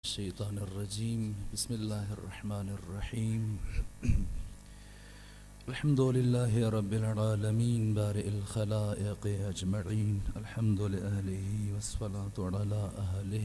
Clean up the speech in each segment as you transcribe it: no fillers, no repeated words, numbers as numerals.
الشيطان الرجيم بسم الله الرحمن الرحيم الحمد لله رب العالمين بارئ الخلائق أجمعين الحمد لأهله والصلاة على أهله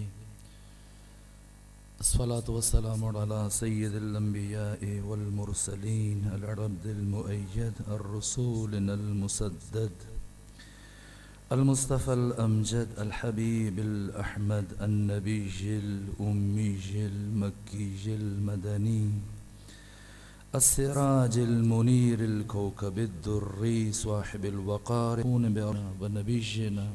الصلاة والسلام على سيد الأنبياء والمرسلين العبد المؤيد الرسول المسدد المصطفى الأمجد الحبيب الأحمد النبي الأمي المكي المدني السراج المنير الكوكب الدري صاحب الوقار ونبينا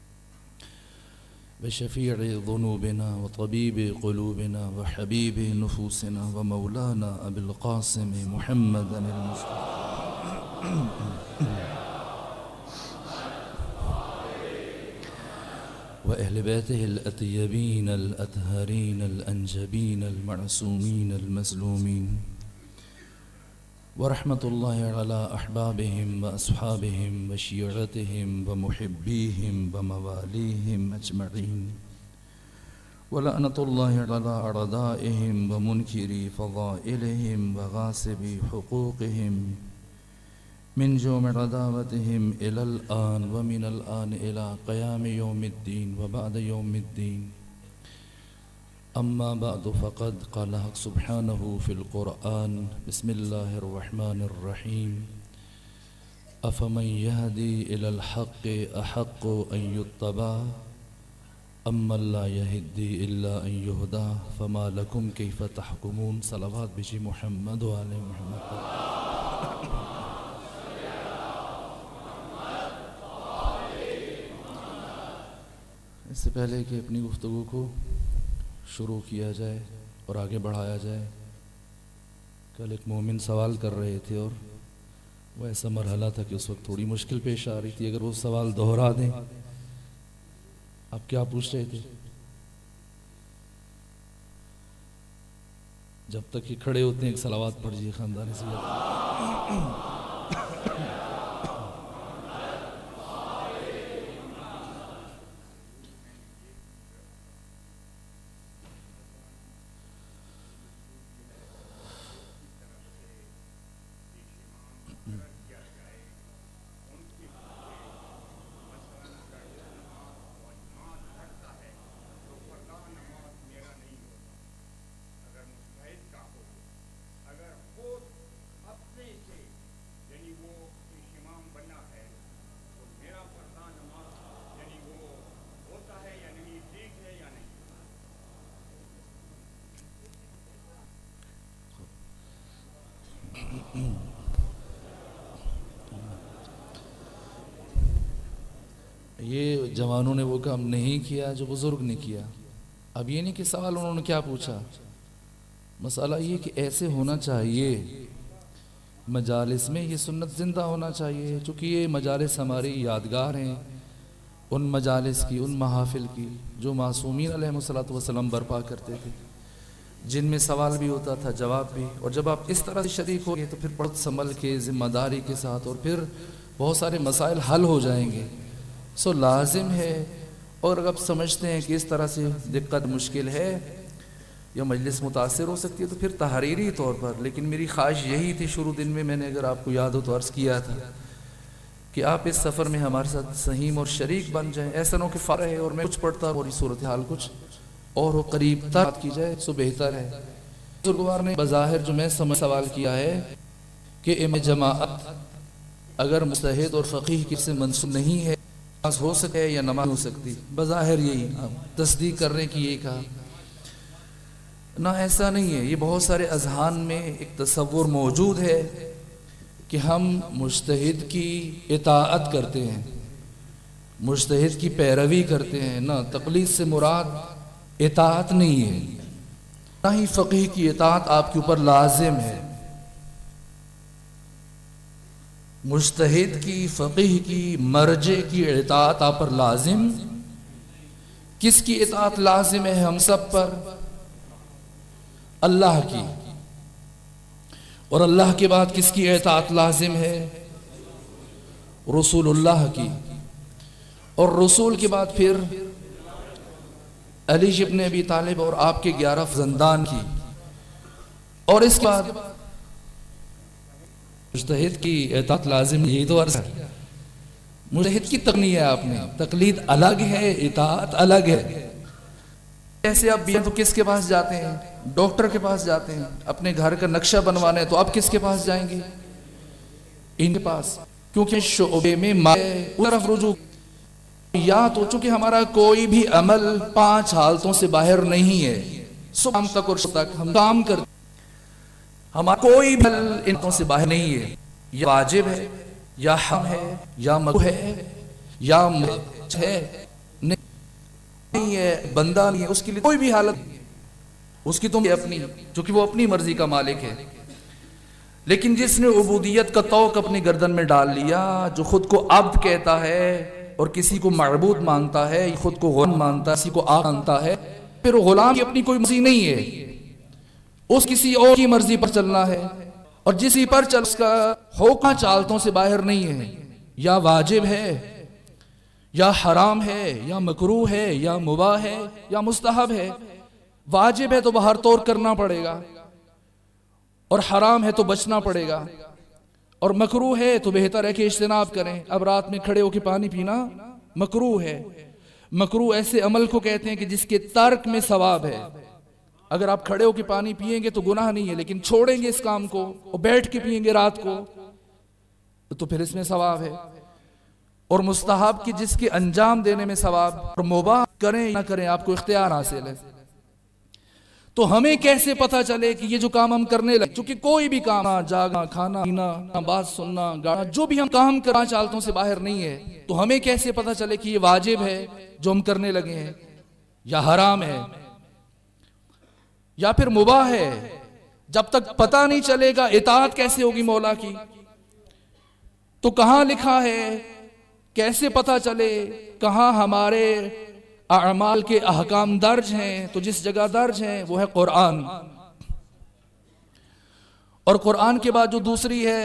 بشفيع ذنوبنا وطبيب قلوبنا وحبيب نفوسنا ومولانا أبي القاسم محمد المصطفى وأهل بيته الأطيبين الأطهرين الأنجبين المعصومين المسلومين ورحمة الله على أحبابهم وأصحابهم وشيعتهم ومحبيهم ومواليهم أجمعين ولعنة الله على أعدائهم ومنكري فضائلهم وغاصبي حقوقهم من جوم عداوتهم إلى الآن ومن الآن إلى قيام يوم الدين وبعد يوم الدين أما بعد فقد قال حق سبحانه في القرآن بسم الله الرحمن الرحيم أفمن يهدي إلى الحق أحق أن يتبع أما لا يهدي إلا أن يهدى فما لكم كيف تحكمون صلوات بجي محمد وعلى محمد. اس سے پہلے کہ اپنی گفتگو کو شروع کیا جائے اور آگے بڑھایا جائے، کل ایک مومن سوال کر رہے تھے اور وہ ایسا مرحلہ تھا کہ اس وقت تھوڑی مشکل پیش آ رہی تھی. اگر وہ سوال دہرا دیں. آپ کیا پوچھ رہے تھے؟ جب تک کہ کھڑے ہوتے ہیں ایک صلوات پڑھیے خاندان سے. یہ جوانوں نے وہ کام نہیں کیا جو بزرگ نے کیا. اب یہ نہیں کہ سوال انہوں نے کیا پوچھا، مسئلہ یہ کہ ایسے ہونا چاہیے مجالس میں، یہ سنت زندہ ہونا چاہیے. چونکہ یہ مجالس ہماری یادگار ہیں ان مجالس کی، ان محافل کی جو معصومین علیہ الصلوۃ والسلام برپا کرتے تھے، جن میں سوال بھی ہوتا تھا جواب بھی. اور جب آپ اس طرح سے شریک ہو گے تو پھر پڑھ سنبھل کے ذمہ داری کے ساتھ، اور پھر بہت سارے مسائل حل ہو جائیں گے. سو لازم ہے. اور اگر آپ سمجھتے ہیں کہ اس طرح سے دقت مشکل ہے یا مجلس متاثر ہو سکتی ہے تو پھر تحریری طور پر، لیکن میری خواہش یہی تھی شروع دن میں نے اگر آپ کو یاد ہو تو عرض کیا تھا کہ آپ اس سفر میں ہمارے ساتھ سہیم اور شریک بن جائیں. ایسا نہ ہو کہ فارغ ہے اور میں کچھ پڑھتا اور یہ صورتحال کچھ اور ہو، قریب تک کی جائے سو بہتر ہے. بزرگوار نے بظاہر جو میں سوال کیا ہے کہ امام جماعت اگر مجتہد اور فقیہ کی سے منسوب نہیں ہے، نماز ہو سکے یا نماز ہو سکتی. بظاہر یہی تصدیق کرنے کی یہی کہا. نہ ایسا نہیں ہے. یہ بہت سارے اذہان میں ایک تصور موجود ہے کہ ہم مجتہد کی اطاعت کرتے ہیں، مجتہد کی پیروی کرتے ہیں. نہ، تقلید سے مراد اطاعت نہیں ہے، نہ ہی فقیہ کی اطاعت آپ کے اوپر لازم ہے. مجتہد کی، فقیہ کی، مرجع کی اطاعت آپ پر لازم. کس کی اطاعت لازم ہے ہم سب پر؟ اللہ کی. اور اللہ کے بعد کس کی اطاعت لازم ہے؟ رسول اللہ کی. اور رسول کے بعد پھر علی ابن ابی طالب اور آپ کے 11 فرزندان کی، اور اس کے بعد مجتہد کی اطاعت لازم، یہی تو عرض ہے۔ مجتہد کی تقنی ہے، آپ نے تقلید الگ ہے، اطاعت الگ ہے۔ ایسے آپ بھی تو کس کے پاس جاتے ہیں؟ ڈاکٹر کے پاس جاتے ہیں۔ اپنے گھر کا نقشہ بنوانا ہے تو آپ کس کے پاس جائیں گے؟ ان کے پاس، کیونکہ شعبے میں طرف رجوع، یا تو چونکہ ہمارا کوئی بھی عمل 5 حالتوں سے باہر نہیں ہے، صبح تک اور شام تک ہم کام کرتے، ہمارا کوئی بھی عمل ان سے باہر نہیں ہے، یا واجب ہے، یا حرام ہے، یا مکروہ ہے، یا ہے، نہیں ہے، بندہ نہیں ہے، اس کے لیے کوئی بھی حالت، اس کی تو اپنی، چونکہ وہ اپنی مرضی کا مالک ہے۔ لیکن جس نے عبودیت کا طوق اپنی گردن میں ڈال لیا، جو خود کو عبد کہتا ہے اور کسی کو معبود مانتا ہے، خود کو غلام مانتا ہے، کسی کو آقا مانتا ہے، پھر غلام کی اپنی کوئی مرضی نہیں ہے، اس کسی اور کی مرضی پر چلنا ہے، اور جسی پر چل اس کا حکم چالتوں سے باہر نہیں ہے، یا واجب ہے، یا حرام ہے، یا مکروہ ہے، یا مباح ہے، یا مستحب ہے۔ واجب ہے تو باہر طور کرنا پڑے گا، اور حرام ہے تو بچنا پڑے گا، اور مکروہ ہے تو بہتر ہے کہ اجتناب کریں۔ اب رات میں کھڑے ہو کے پانی پینا مکروہ ہے۔ مکروہ ایسے عمل کو کہتے ہیں کہ جس کے ترک میں ثواب ہے۔ اگر آپ کھڑے ہو کے پانی پیئیں گے تو گناہ نہیں ہے، لیکن چھوڑیں گے اس کام کو اور بیٹھ کے پیئیں گے رات کو تو پھر اس میں ثواب ہے۔ اور مستحب کی جس کے انجام دینے میں ثواب، اور مباح کریں یا نہ کریں آپ کو اختیار حاصل ہے۔ تو ہمیں کیسے پتا چلے کہ یہ جو کام ہم کرنے لگے، چونکہ کوئی بھی کام، جاگنا، کھانا پینا، بات سننا، گانا، جو بھی ہم کام کرنا چالتوں سے باہر نہیں ہے، تو ہمیں کیسے پتا چلے کہ یہ واجب ہے جو ہم کرنے لگے ہیں، یا حرام ہے، یا پھر مباح ہے؟ جب تک پتہ نہیں چلے گا اطاعت کیسے ہوگی مولا کی؟ تو کہاں لکھا ہے؟ کیسے پتہ چلے؟ کہاں ہمارے اعمال کے احکام درج ہیں؟ تو جس جگہ درج ہیں وہ ہے قرآن، اور قرآن کے بعد جو دوسری ہے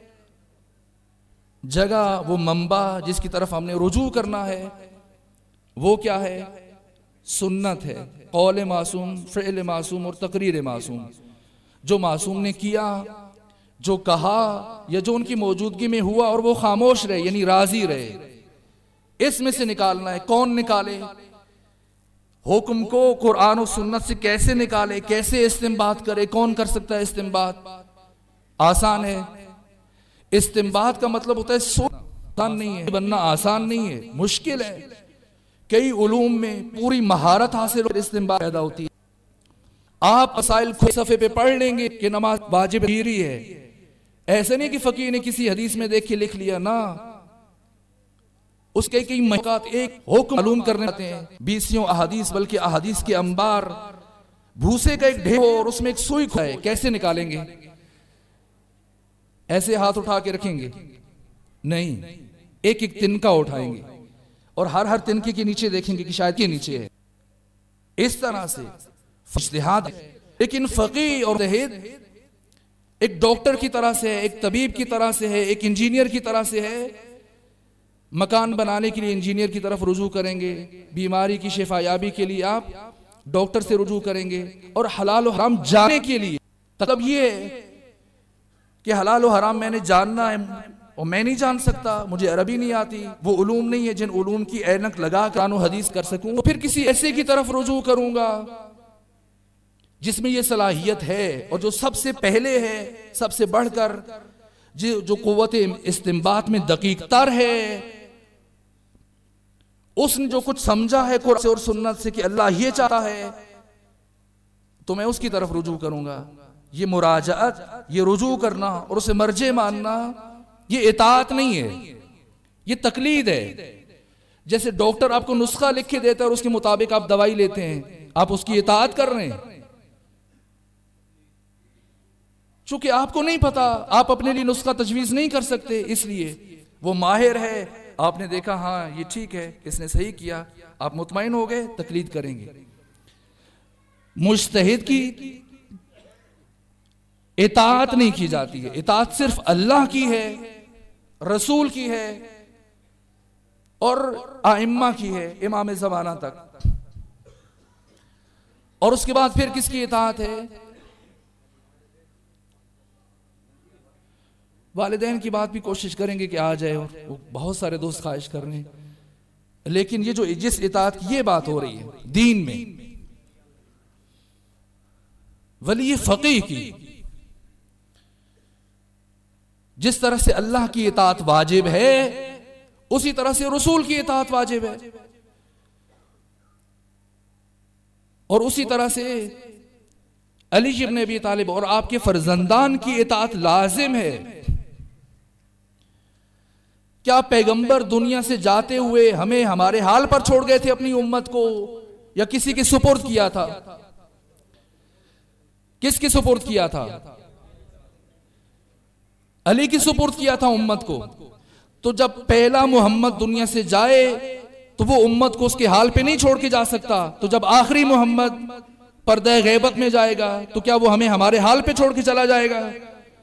جگہ، وہ منبع جس کی طرف ہم نے رجوع کرنا ہے، وہ کیا ہے؟ سنت ہے، قول معصوم، فعل معصوم اور تقریر معصوم۔ جو معصوم نے کیا، جو کہا، یا جو ان کی موجودگی میں ہوا اور وہ خاموش رہے، یعنی راضی رہے، اس میں سے نکالنا ہے۔ کون نکالے حکم کو؟ قرآن و سنت سے کیسے نکالے، کیسے استنباط کرے؟ کون کر سکتا ہے استنباط؟ آسان ہے۔ استنباط کا مطلب ہوتا ہے آسان نہیں ہے، بننا آسان نہیں ہے، مشکل ہے۔ کئی علوم میں پوری مہارت حاصل ہو استنباط پیدا ہوتی ہے۔ آپ مسائل کو صفحے پہ پڑھ لیں گے کہ نماز واجب ہی ہے، ایسے نہیں کہ فقیہ نے کسی حدیث میں دیکھ کے لکھ لیا، نہ، اس کے کئی محققات ایک حکم معلوم کرنے آتے ہیں، 20 احادیث، بلکہ احادیث کے انبار، بھوسے کا ایک ڈھیر اور اس میں ایک سوئی ہے، کیسے نکالیں گے؟ ایسے ہاتھ اٹھا کے رکھیں گے؟ نہیں، ایک ایک تنکا اٹھائیں گے اور ہر تنکے کے نیچے دیکھیں گے کہ شاید کے نیچے ہے، اس طرح سے اجتہاد ہے۔ لیکن فقیہ اور مجتہد ایک ڈاکٹر کی طرح سے ہے، ایک طبیب کی طرح سے ہے، ایک انجینئر کی طرح سے ہے۔ مکان بنانے کے لیے انجینئر کی طرف رجوع کریں گے، بیماری کی شفا یابی کے لیے آپ ڈاکٹر سے رجوع کریں گے، اور حلال و حرام جاننے کے لیے مطلب یہ ہے کہ حلال و حرام میں نے جاننا ہے، اور میں نہیں جان سکتا، مجھے عربی نہیں آتی، وہ علوم نہیں ہے جن علوم کی اینک لگا کر قرآن و حدیث کر سکوں، تو پھر کسی ایسے کی طرف رجوع کروں گا جس میں یہ صلاحیت ہے، اور جو سب سے پہلے ہے، سب سے بڑھ کر جو قوت استنباط میں دقیق تر ہے، اس نے جو کچھ سمجھا ہے قرآن اور سنت سے کہ اللہ یہ چاہتا ہے، تو میں اس کی طرف رجوع کروں گا۔ یہ مراجعت، یہ رجوع کرنا اور اسے مرجع ماننا، یہ اطاعت نہیں ہے، یہ تقلید ہے۔ جیسے ڈاکٹر آپ کو نسخہ لکھ کے دیتا ہے اور اس کے مطابق آپ دوائی لیتے ہیں، آپ اس کی اطاعت کر رہے ہیں، چونکہ آپ کو نہیں پتا، آپ اپنے لیے نسخہ تجویز نہیں کر سکتے، اس لیے وہ ماہر ہے، آپ نے دیکھا ہاں یہ ٹھیک ہے، اس نے صحیح کیا، آپ مطمئن ہو گئے، تقلید کریں گے۔ مجتہد کی اطاعت نہیں کی جاتی ہے، اطاعت صرف اللہ کی ہے، رسول کی ہے اور ائمہ کی ہے، امام زمانہ تک۔ اور اس کے بعد پھر کس کی اطاعت ہے؟ والدین کی بات بھی کوشش کریں گے کہ آ جائے، اور بہت سارے دوست خواہش کر رہے ہیں، لیکن یہ جو جس اطاعت کی یہ بات ہو رہی ہے دین میں، ولی فقیہ کی، جس طرح سے اللہ کی اطاعت واجب ہے اسی طرح سے رسول کی اطاعت واجب ہے، اور اسی طرح سے علی ابن ابی طالب اور آپ کے فرزندان کی اطاعت لازم ہے۔ کیا پیغمبر دنیا سے جاتے ہوئے ہمیں ہمارے حال پر چھوڑ گئے تھے اپنی امت کو، یا کسی کے سپرد کیا تھا؟ کس کے سپرد کیا تھا؟ علی کی سپرد کیا تھا امت کو۔ تو جب پہلا محمد دنیا سے جائے تو وہ امت کو اس کے حال پہ نہیں چھوڑ کے جا سکتا، تو جب آخری محمد پردہ غیبت میں جائے گا تو کیا وہ ہمیں ہمارے حال پہ چھوڑ کے چلا جائے گا؟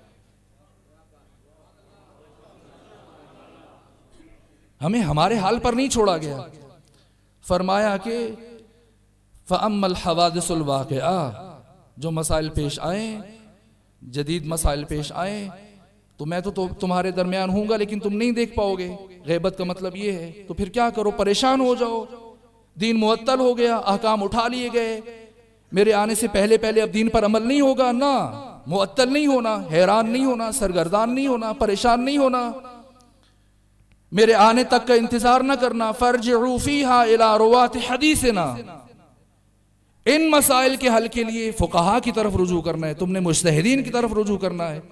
ہمیں ہمارے حال پر نہیں چھوڑا گیا۔ فرمایا کہ فَأَمَّا الْحَوَادِثُ الْوَاقِعَةُ، جو مسائل پیش آئیں، جدید مسائل پیش آئیں، تو میں تو تمہارے درمیان ہوں گا لیکن تم نہیں دیکھ پاؤ گے۔ غیبت کا مطلب یہ ہے، تو پھر کیا کرو؟ پریشان ہو جاؤ، دین معطل ہو گیا، احکام اٹھا لیے گئے، میرے آنے سے پہلے اب دین پر عمل نہیں ہوگا، نہ معطل نہیں ہونا، حیران نہیں ہونا، سرگردان نہیں ہونا، پریشان نہیں ہونا، میرے آنے تک کا انتظار نہ کرنا۔ فَارْجِعُوا فِيهَا إِلَىٰ رُوَاةِ حَدِيثِنَا، ان مسائل کے حل کے لیے فقہا کی طرف رجوع کرنا ہے، تم نے مجتہدین کی طرف رجوع کرنا ہے۔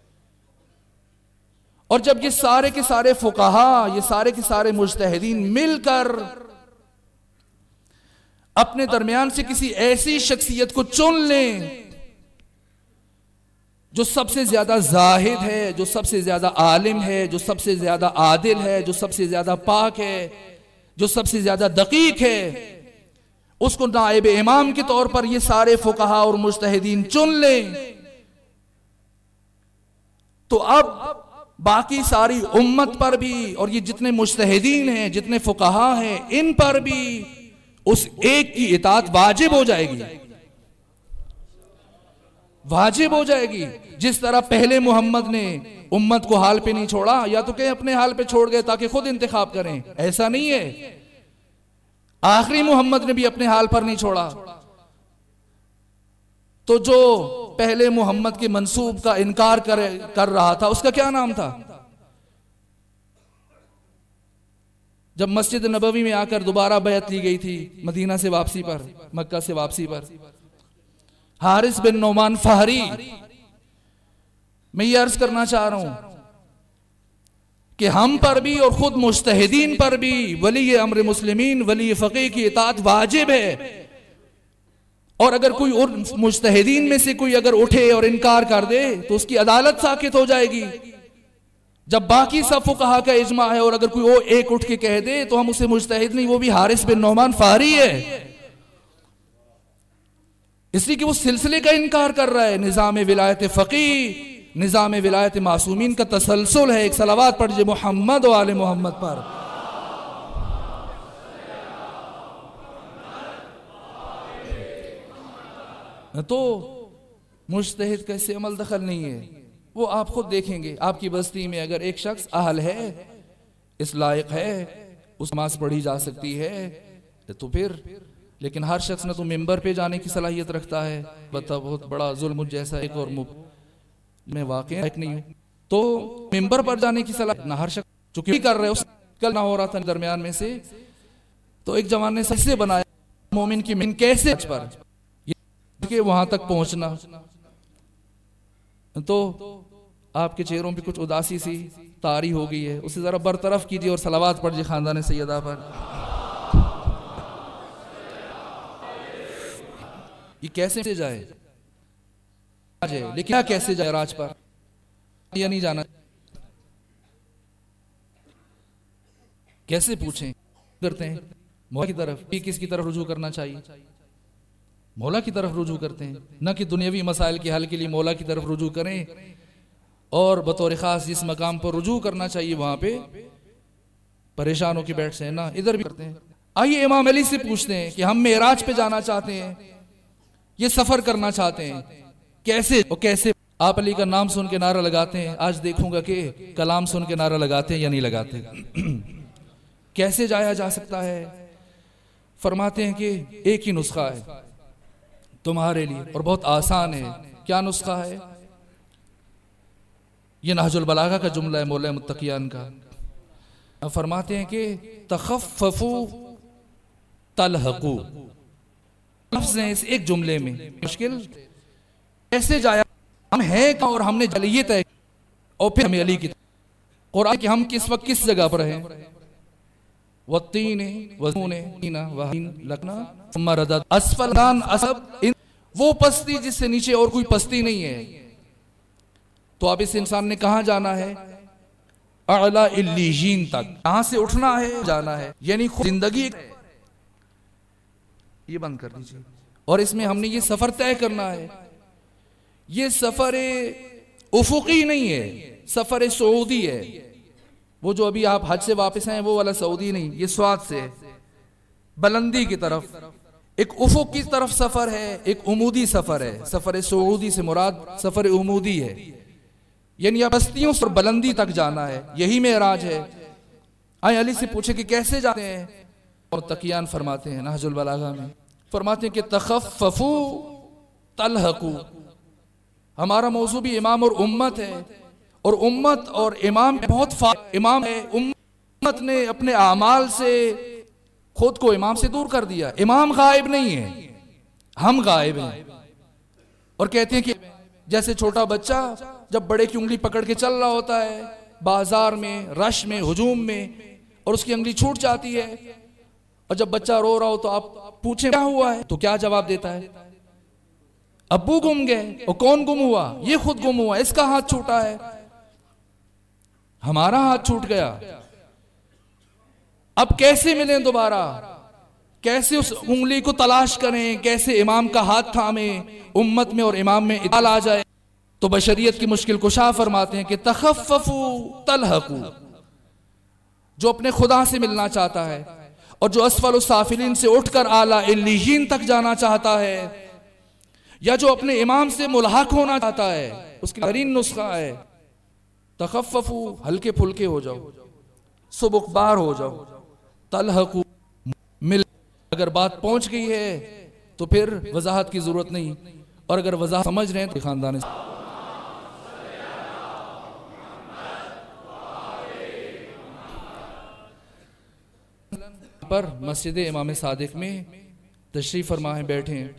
اور جب یہ سارے کے سارے فقہا، یہ سارے کے سارے مجتہدین مل کر اپنے درمیان سے کسی ایسی شخصیت کو چن لیں جو سب سے زیادہ زاہد ہے، جو سب سے زیادہ عالم ہے، جو سب سے زیادہ عادل ہے، جو سب سے زیادہ پاک ہے، جو سب سے زیادہ دقیق ہے، اس کو نائب امام کے طور پر یہ سارے فقہا اور مجتہدین چن لیں، تو اب باقی ساری امت پر بھی، اور یہ جتنے مجتہدین ہیں، جتنے فقہا ہیں، ان پر بھی اس ایک کی اطاعت واجب ہو جائے گی، واجب ہو جائے گی۔ جس طرح پہلے محمد نے امت کو حال پہ نہیں چھوڑا، یا تو کہ اپنے حال پہ چھوڑ گئے تاکہ خود انتخاب کریں، ایسا نہیں ہے۔ آخری محمد نے بھی اپنے حال پر نہیں چھوڑا۔ تو جو پہلے محمد کے منسوب کا انکار کر رہا تھا، اس کا کیا نام تھا؟ جب مسجد نبوی میں آ کر دوبارہ بیعت لی گئی تھی مدینہ سے واپسی پر، مکہ سے واپسی پر، حارث بن نعمان فہری۔ میں یہ عرض کرنا چاہ رہا ہوں کہ ہم پر بھی اور خود مجتہدین پر بھی ولی امر مسلمین، ولی فقیہ کی اطاعت واجب ہے، اور اگر کوئی مجتہدین میں سے کوئی اگر اٹھے اور انکار کر دے تو اس کی عدالت ساقط ہو جائے گی۔ جب باقی سب فقہا کا اجماع ہے اور اگر کوئی اور ایک اٹھ کے کہہ دے تو ہم اسے مجتہد نہیں، وہ بھی حارث بن نعمان فہری ہے، اس لیے کہ وہ سلسلے کا انکار کر رہا ہے۔ نظام ولایت فقیہ، نظام ولایت معصومین کا تسلسل ہے۔ ایک صلوات پڑھ جائے محمد و آل محمد پر۔ تو مجتہد کا اس سے عمل دخل نہیں ہے، وہ آپ خود دیکھیں گے۔ آپ کی بستی میں اگر ایک شخص اہل ہے، اس لائق ہے، اس نماز پڑھی جا سکتی ہے، تو پھر، لیکن ہر شخص نہ تو ممبر پہ جانے کی صلاحیت رکھتا ہے، بہت بڑا ظلم جیسا ایک اور میں واقع نہیں ہوں، تو ممبر پر جانے کی صلاحیت نہ ہر شخص، چونکہ کر رہے، اس کل نہ ہو رہا تھا درمیان میں سے، تو ایک جوان نے سب سے بنایا مومن کی من کیسے پر کہ وہاں تک پہنچنا۔ تو آپ کے چہروں پہ کچھ اداسی سی طاری ہو گئی ہے، اسے ذرا برطرف کیجیے اور صلوات پڑھ جائے خاندان سیدہ پر۔ یہ کیسے جائے، لیکن کیسے جائے راج پر، یہ نہیں جانا، کیسے پوچھیں کرتے ہیں مولا کی طرف، کس کی طرف رجوع کرنا چاہیے؟ مولا کی طرف رجوع کرتے ہیں، نہ کہ دنیاوی مسائل کے حل کے لیے مولا کی طرف رجوع کریں، اور بطور خاص جس مقام پر رجوع کرنا چاہیے وہاں پہ پریشان ہو کے بیٹھ سے، نہ ادھر بھی کرتے ہیں۔ آئیے امام علی سے پوچھتے ہیں کہ ہم معراج پہ جانا چاہتے ہیں، یہ سفر کرنا چاہتے ہیں، کیسے آپ علی کا نام سن کے نعرہ لگاتے ہیں، آج دیکھوں گا کہ کلام سن کے نعرہ لگاتے ہیں یا نہیں لگاتے. کیسے جایا جا سکتا ہے؟ فرماتے ہیں کہ ایک ہی نسخہ ہے تمہارے لیے اور بہت آسان ہے. کیا نسخہ ہے؟ یہ نہج البلاغہ کا جملہ ہے مولا متقیان کا. فرماتے ہیں کہ تخففوا تلحقوا، لفظ ہیں اس ایک جملے میں. مشکل کیسے جایا؟ ہم ہیں اور ہم نے یہ طے اور پھر ہمیں علی کی قرآن کہ ہم کس وقت کس جگہ پر ہیں. والتین والزیتون وہین لکنا ثم ردد اسفل دان اسب، وہ پستی جس سے نیچے اور کوئی پستی نہیں ہے. تو اب اس انسان نے کہاں جانا ہے؟ اعلی علیین تک. کہاں سے اٹھنا ہے؟ جانا ہے. یعنی خود زندگی یہ بند کر دیجیے. اور اس میں ہم نے یہ سفر طے کرنا ہے. یہ سفر افقی نہیں ہے، سفر سعودی ہے. وہ جو ابھی آپ حج سے واپس ہیں وہ والا سعودی نہیں، یہ سواد سے ہے، بلندی کی طرف. ایک افق کی طرف سفر ہے، ایک عمودی سفر ہے. سفر سعودی سے مراد سفر عمودی ہے، یعنی اب بستیوں سے بلندی تک جانا ہے. یہی معراج ہے. آئے علی سے پوچھے کہ کیسے جاتے ہیں؟ اور تقیان فرماتے ہیں نہج البلاغہ میں، فرماتے ہیں کہ تخففوا تلحقوا. ہمارا موضوع بھی امام اور امت ہے، اور امت اور امام بہت امام ہے. امت نے اپنے اعمال سے خود کو امام سے دور کر دیا. امام غائب نہیں ہے، ہم غائب ہیں. اور کہتے ہیں کہ جیسے چھوٹا بچہ جب بڑے کی انگلی پکڑ کے چل رہا ہوتا ہے بازار میں، رش میں، ہجوم میں، اور اس کی انگلی چھوٹ جاتی ہے، اور جب بچہ رو رہا ہو تو آپ پوچھیں کیا ہوا ہے تو کیا جواب دیتا ہے؟ ابو گم گئے. اور کون گم ہوا؟ یہ خود گم ہوا، اس کا ہاتھ چھوٹا ہے. ہمارا ہاتھ چھوٹ گیا. اب کیسے ملیں دوبارہ؟ کیسے اس انگلی کو تلاش کریں؟ کیسے امام کا ہاتھ تھامیں؟ امت میں اور امام میں اطلاع آ جائے. تو بشریت کی مشکل کشا فرماتے ہیں کہ تخففوا تلحقوا. جو اپنے خدا سے ملنا چاہتا ہے اور جو اسفل السافلین سے اٹھ کر اعلی علیین تک جانا چاہتا ہے، یا جو اپنے امام سے ملحق ہونا چاہتا ہے، اس کی بہترین نسخہ ہے تخففوا، ہلکے پھلکے ہو جاؤ، سبکبار ہو جاؤ. تلحقوا، مل. اگر بات پہنچ گئی ہے تو پھر وضاحت کی ضرورت نہیں، اور اگر وضاحت سمجھ رہے ہیں تو خاندان پر مسجد امام صادق میں تشریف فرما ہیں، بیٹھے ہیں،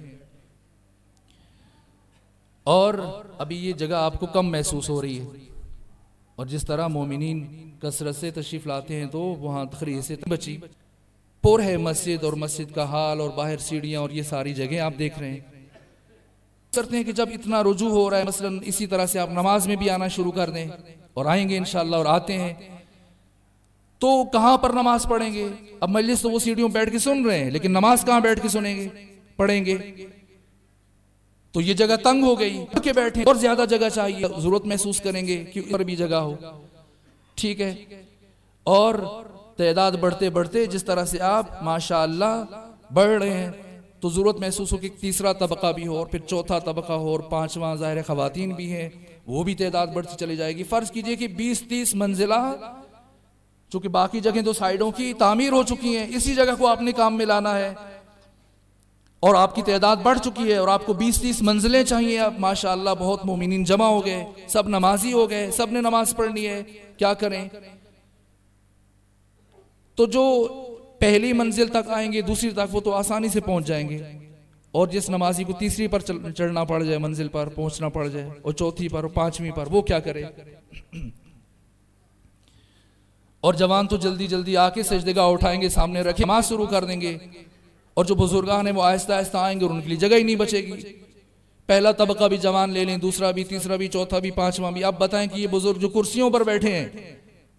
اور ابھی یہ جگہ آپ کو کم محسوس ہو رہی ہے. اور جس طرح مومنین کثرت سے تشریف لاتے ہیں تو وہاں تقریر سے بچی پر ہے مسجد، اور مسجد کا حال اور باہر سیڑھیاں اور یہ ساری جگہیں آپ دیکھ رہے ہیں. کرتے ہیں کہ جب اتنا رجوع ہو رہا ہے، مثلا اسی طرح سے آپ نماز میں بھی آنا شروع کر دیں، اور آئیں گے انشاءاللہ، اور آتے ہیں تو کہاں پر نماز پڑھیں گے؟ اب مجلس تو وہ سیڑھیوں بیٹھ کے سن رہے ہیں، لیکن نماز کہاں بیٹھ کے سنیں گے، پڑھیں گے؟ تو یہ جگہ تنگ ہو گئی کہ بیٹھیں، اور زیادہ جگہ چاہیے، ضرورت محسوس کریں گے کہ اور بھی جگہ ہو. ٹھیک ہے. اور تعداد بڑھتے بڑھتے جس طرح سے آپ ماشاءاللہ بڑھ رہے ہیں تو ضرورت محسوس ہو کہ تیسرا طبقہ بھی ہو، اور پھر چوتھا طبقہ ہو، اور پانچواں ظاہر خواتین بھی ہیں، وہ بھی تعداد بڑھتی چلی جائے گی. فرض کیجئے کہ 20-30 منزلہ، چونکہ باقی جگہیں تو سائیڈوں کی تعمیر ہو چکی ہیں، اسی جگہ کو آپ نے کام میں لانا ہے، اور آپ کی تعداد بڑھ چکی ہے، اور آپ کو 20-30 منزلیں چاہیے. اب ماشاءاللہ بہت مومنین جمع ہو گئے، سب نمازی ہو گئے، سب نے نماز پڑھنی ہے. کیا کریں؟ تو جو پہلی منزل تک آئیں گے، دوسری تک، وہ تو آسانی سے پہنچ جائیں گے. اور جس نمازی کو تیسری پر چڑھنا پڑ جائے، منزل پر پہنچنا پڑ جائے، اور چوتھی پر اور پانچویں پر، وہ کیا کرے؟ اور جوان تو جلدی جلدی آ کے سجدگاہ اٹھائیں گے، سامنے رکھے نماز شروع کر دیں گے، اور جو بزرگان ہیں وہ آہستہ آہستہ آئیں گے، اور ان کے لیے جگہ ہی نہیں بچے گی. پہلا طبقہ بھی جوان لے لیں، دوسرا بھی، تیسرا بھی، چوتھا بھی، پانچواں بھی. اب بتائیں کہ یہ بزرگ جو کرسیوں پر بیٹھے ہیں،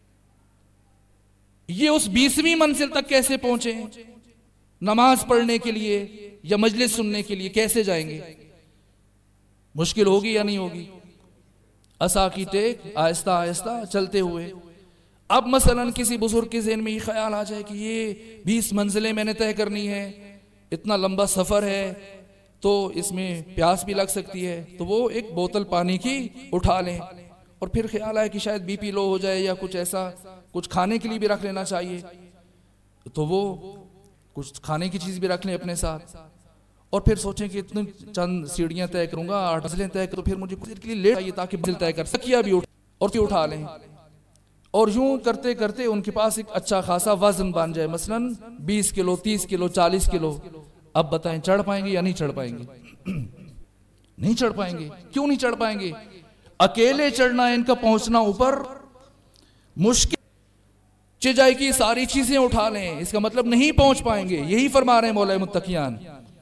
یہ اس 20ویں منزل تک کیسے پہنچے؟ نماز پڑھنے کے لیے یا مجلس سننے کے لیے کیسے جائیں گے؟ مشکل ہوگی یا نہیں ہوگی؟ عصا کی ٹیک آہستہ آہستہ چلتے ہوئے. اب مثلا کسی بزرگ کے ذہن میں یہ خیال آ جائے کہ یہ 20 منزلیں میں نے طے کرنی ہے، اتنا لمبا سفر ہے، تو اس میں پیاس بھی لگ سکتی ہے، تو وہ ایک بوتل پانی کی اٹھا لیں، اور پھر خیال آئے کہ شاید بی پی لو ہو جائے یا کچھ ایسا، کچھ کھانے کے لیے بھی رکھ لینا چاہیے، تو وہ کچھ کھانے کی چیز بھی رکھ لیں اپنے ساتھ، اور پھر سوچیں کہ اتنے چند سیڑھیاں طے کروں گا، 8 منزلیں طے کروں، پھر مجھے کچھ دیر کے لیے لیٹ چاہیے تاکہ منزل طے کر سکیا بھی اور پھر اٹھا لیں، اور یوں کرتے کرتے ان کے پاس ایک اچھا خاصا وزن بن جائے، مثلا 20 کلو 30 کلو 40 کلو. اب بتائیں چڑھ پائیں گے یا نہیں چڑھ پائیں گے؟ نہیں چڑھ پائیں گے. کیوں نہیں چڑھ پائیں گے؟ اکیلے چڑھنا، ان کا پہنچنا اوپر مشکل جائے گی، ساری چیزیں اٹھا لیں، اس کا مطلب نہیں پہنچ پائیں گے. یہی فرما رہے ہیں مولا متقیان.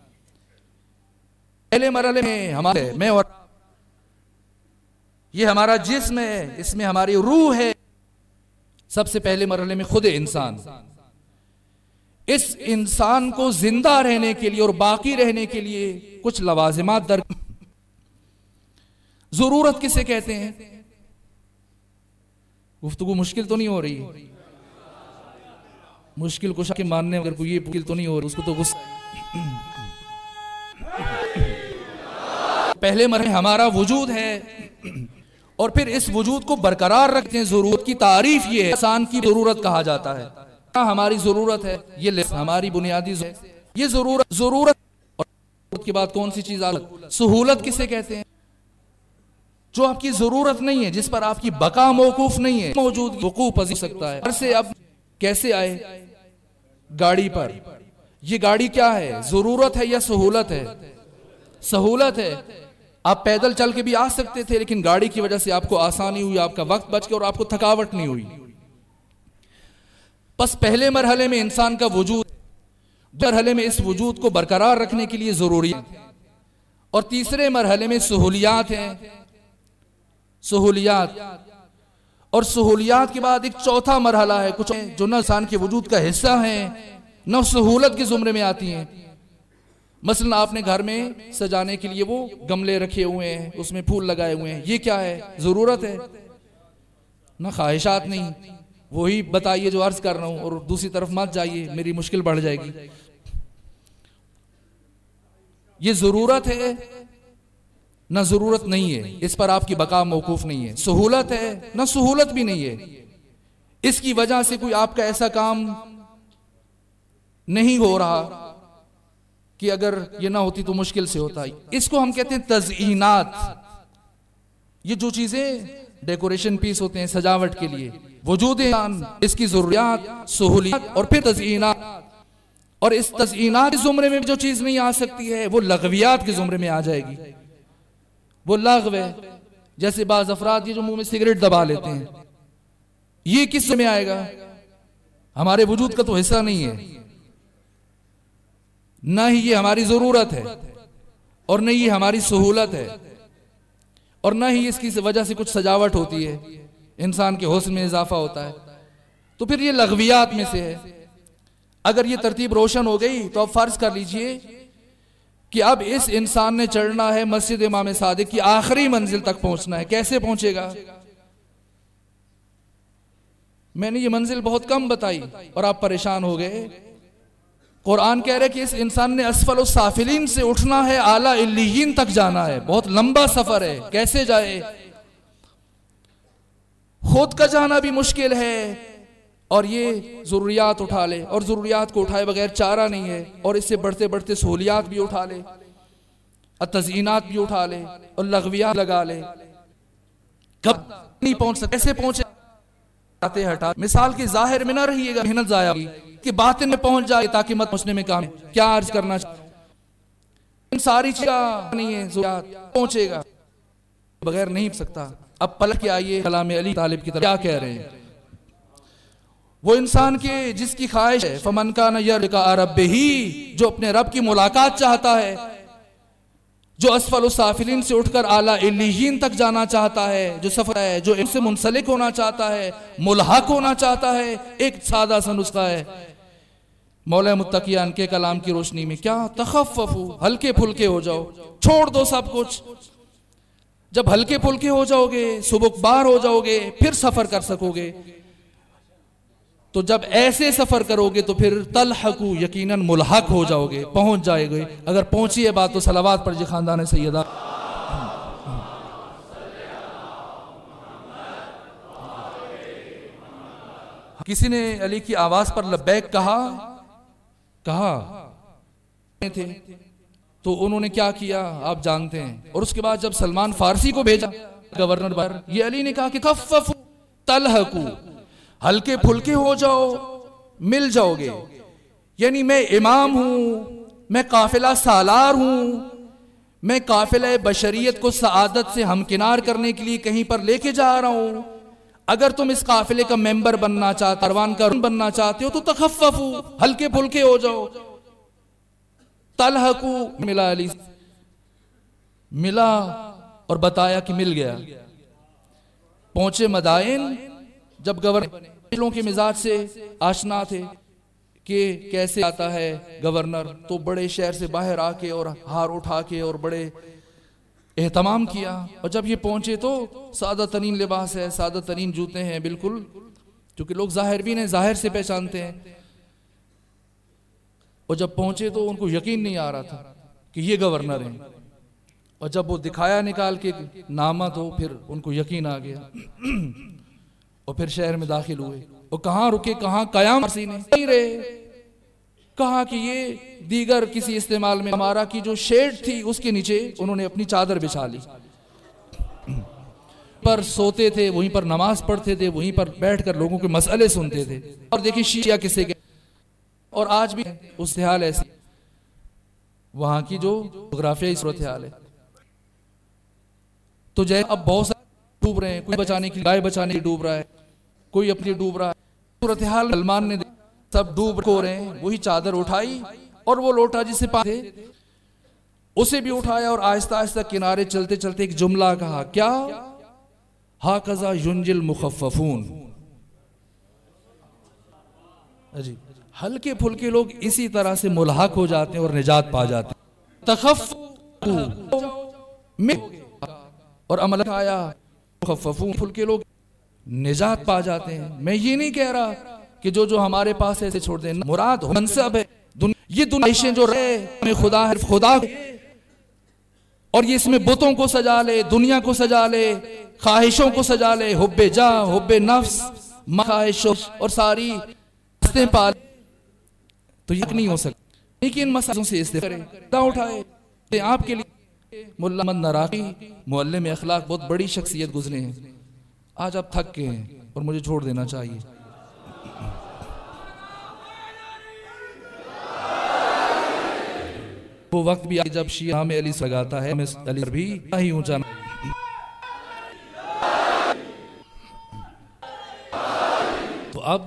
پہلے مرحلے میں ہمارے میں اور یہ ہمارا جسم ہے، اس میں ہماری روح ہے. سب سے پہلے مرحلے میں خود انسان، اس انسان کو زندہ رہنے کے لیے اور باقی رہنے کے لیے کچھ لوازمات ضرورت کسے کہتے ہیں؟ گفتگو مشکل تو نہیں ہو رہی؟ مشکل کچھ کے ماننے اگر کوئی یہ مشکل تو نہیں ہو رہی، اس کو تو غصہ. پہلے مرحلے ہمارا وجود ہے، اور پھر اس وجود کو برقرار رکھتے ہیں. ضرورت کی تعریف یہ ہے، انسان کی ضرورت کہا جاتا ہے. ہماری ضرورت ہے، یہ ہماری بنیادی یہ ضرورت اور ضرورت کے بعد کون سی چیز آتی؟ سہولت کسے کہتے ہیں؟ جو آپ کی ضرورت نہیں ہے، جس پر آپ کی بقا موقوف نہیں ہے، موجود وقوع پذیر سکتا ہے. سے اب کیسے آئے؟ گاڑی پر. یہ گاڑی کیا ہے؟ ضرورت ہے یا سہولت ہے؟ سہولت ہے. آپ پیدل چل کے بھی آ سکتے تھے، لیکن گاڑی کی وجہ سے آپ کو آسانی ہوئی، آپ کا وقت بچ گیا اور آپ کو تھکاوٹ نہیں ہوئی. بس پہلے مرحلے میں انسان کا وجود، مرحلے میں اس وجود کو برقرار رکھنے کے لیے ضروری ہے، اور تیسرے مرحلے میں سہولیات ہیں. سہولیات، اور سہولیات کے بعد ایک چوتھا مرحلہ ہے، کچھ جو نہ انسان کے وجود کا حصہ ہیں نہ سہولت کے زمرے میں آتی ہیں. مثلا آپ نے گھر میں سجانے کے لیے وہ گملے رکھے ہوئے ہیں، اس میں پھول لگائے ہوئے ہیں، یہ کیا ہے؟ ضرورت ہے نہ خواہشات نہیں. وہی بتائیے جو عرض کر رہا ہوں، اور دوسری طرف مت جائیے، میری مشکل بڑھ جائے گی. یہ ضرورت ہے نہ ضرورت نہیں ہے، اس پر آپ کی بقا موقوف نہیں ہے. سہولت ہے نہ سہولت بھی نہیں ہے، اس کی وجہ سے کوئی آپ کا ایسا کام نہیں ہو رہا کہ اگر یہ نہ ہوتی تو مشکل سے ہوتا. اس کو ہم کہتے ہیں تزئینات. یہ جو چیزیں ڈیکوریشن پیس ہوتے ہیں سجاوٹ کے لیے، وجود انسان، اس کی ضروریات، سہولیات، اور پھر تزئینات. اور اس تزئینات کے زمرے میں جو چیز نہیں آ سکتی ہے وہ لغویات کے زمرے میں آ جائے گی. وہ لغو ہے. جیسے بعض افراد یہ جو منہ میں سگریٹ دبا لیتے ہیں، یہ کس میں آئے گا؟ ہمارے وجود کا تو حصہ نہیں ہے، نہ ہی یہ ہماری ضرورت ہے، اور نہ یہ ہماری سہولت ہے، اور نہ ہی اس کی وجہ سے کچھ سجاوٹ ہوتی ہے، انسان کے حسن میں اضافہ ہوتا ہے. تو پھر یہ لغویات میں سے ہے. اگر یہ ترتیب روشن ہو گئی تو اب فرض کر لیجئے کہ اب اس انسان نے چڑھنا ہے مسجد امام صادق کی آخری منزل تک پہنچنا ہے. کیسے پہنچے گا؟ میں نے یہ منزل بہت کم بتائی اور آپ پریشان ہو گئے. قرآن کہہ رہے کہ اس انسان نے اسفل السافلین سے اٹھنا ہے، اعلیٰ علیین تک جانا ہے. بہت لمبا سفر ہے، کیسے جائے؟ خود کا جانا بھی مشکل ہے، اور یہ ضروریات اٹھا لے، اور ضروریات کو اٹھائے بغیر چارہ نہیں ہے، اور اس سے بڑھتے بڑھتے سہولیات بھی اٹھا لے، تزئینات بھی اٹھا لے، اور لغویات لگا لے. کب نہیں پہنچ سکتے؟ کیسے پہنچے؟ ہٹا مثال کے ظاہر میں نہ رہیے گا، محنت ضائع ہوگی، کہ باطن میں پہنچ جائے تاکہ مت پہنچنے میں کام. کیا عرض کرنا چاہتا ہوں؟ ان ساری چیزیں نہیں ہے، ضروریات پہنچے گا بغیر نہیں سکتا. اب پلٹ کے آئیے کلام علی طالب کی طرف. کیا کہہ رہے ہیں؟ وہ انسان کے جس کی خواہش ہے فمن کان یرجو ربہ، جو اپنے رب کی ملاقات چاہتا ہے، جو اسفل السافلین سے اٹھ کر اعلیٰ علیین تک جانا چاہتا ہے، جو سفر ہے، جو ان سے منسلک ہونا چاہتا ہے، ملحق ہونا چاہتا ہے. ایک سادہ سا نسخہ ہے مولا متقیان کے کلام کی روشنی میں. کیا؟ تخففو، ہلکے پھلکے ہو جاؤ، چھوڑ دو سب کچھ. جب ہلکے پھلکے ہو جاؤ گے، سبکبار ہو جاؤ گے، پھر سفر کر سکو گے. تو جب ایسے سفر کرو گے تو پھر تلحقو یقیناً ملحق ہو جاؤ گے، پہنچ جائے گے۔ اگر پہنچی ہے بات تو صلوات پر جی خاندان سیدہ۔ کسی نے علی کی آواز پر لبیک کہا تھے تو انہوں نے کیا کیا آپ جانتے ہیں۔ اور اس کے بعد جب سلمان فارسی کو بھیجا گورنر پر، یہ علی نے کہا کہ خففوا تلحقو، ہلکے پھلکے ہو جاؤ، مل جاؤ گے۔ یعنی میں امام ہوں، میں قافلہ سالار ہوں، میں قافلہ بشریت کو سعادت سے ہمکنار کرنے کے لیے کہیں پر لے کے جا رہا ہوں۔ اگر تم اس قافلے کا ممبر بننا چاہتے، کاروان کا رکن بننا چاہتے ہو تو تخففو، ہلکے پھلکے ہو جاؤ۔ تلحقو ملا، علی ملا اور بتایا کہ مل گیا۔ پہنچے مدائن، جب گورنر کے مزاج سے آشنا تھے کہ کیسے آتا ہے گورنر، تو بڑے شہر سے باہر آ کے اور ہار اٹھا کے اور بڑے اہتمام کیا۔ اور جب یہ پہنچے تو سادہ ترین لباس ہے، سادہ ترین جوتے ہیں، بالکل، کیونکہ لوگ ظاہر بھی نہیں، ظاہر سے پہچانتے ہیں۔ اور جب پہنچے تو ان کو یقین نہیں آ رہا تھا کہ یہ گورنر ہیں، اور جب وہ دکھایا نکال کے نامہ تو پھر ان کو یقین آ گیا۔ اور پھر شہر میں داخل ہوئے، اور کہاں رکے، کہاں قیام فارسی نے نہیں رہے، کہا کہ یہ دیگر کسی استعمال میں ہمارا کی جو شیڈ تھی اس کے نیچے انہوں نے اپنی چادر بچھا لی، پر سوتے تھے، وہیں پر نماز پڑھتے تھے، وہیں پر بیٹھ کر لوگوں کے مسئلے سنتے تھے۔ اور دیکھیں شیعہ کسے گئے، اور آج بھی اس حال ایسی وہاں کی جو جغرافیائی صورتحال ہے۔ تو جیسے اب بہت سارے ڈوب رہے ہیں، کوئی بچانے کی گائے بچانے کی ڈوب رہا ہے، کوئی اپنی ڈوب رہا ہے۔ صورتحال سلمان نے سب ڈوب کو رہے ہیں، وہی چادر اٹھائی اور وہ لوٹا جس سے پانی تھے اسے بھی اٹھایا، اور آہستہ آہستہ کنارے چلتے چلتے ایک جملہ کہا، کیا ہاکذا ینجی المخففون۔ ہلکے پھلکے لوگ اسی طرح سے ملحق ہو جاتے ہیں اور نجات پا جاتے ہیں۔ تخففو اور عمل آیا، مخففون، پھلکے لوگ نجات پا جاتے ہیں۔ میں یہ نہیں کہہ رہا کہ جو ہمارے پاس ایسے چھوڑ دیں، مراد منصب ہے، یہ دنیا جو رہے ہمیں خدا ہے، خدا، اور یہ اس میں بتوں کو سجا لے، دنیا کو سجا لے، خواہشوں کو سجا لے، حب جاہ، حب نفس، خواہش اور ساری ہستیں پا لے، تو یہ نہیں ہو سکتا۔ لیکن مسائلوں سے استفادہ کرے، اٹھائے آپ کے لیے۔ ملا احمد نراقی معلم اخلاق، بہت بڑی شخصیت گزرے ہیں، آج آپ تھک گئے ہیں اور مجھے چھوڑ دینا چاہیے۔ وہ وقت بھی جب شیعہ میں علی لگاتا ہے، میں علی بھی ہی اونچا۔ تو اب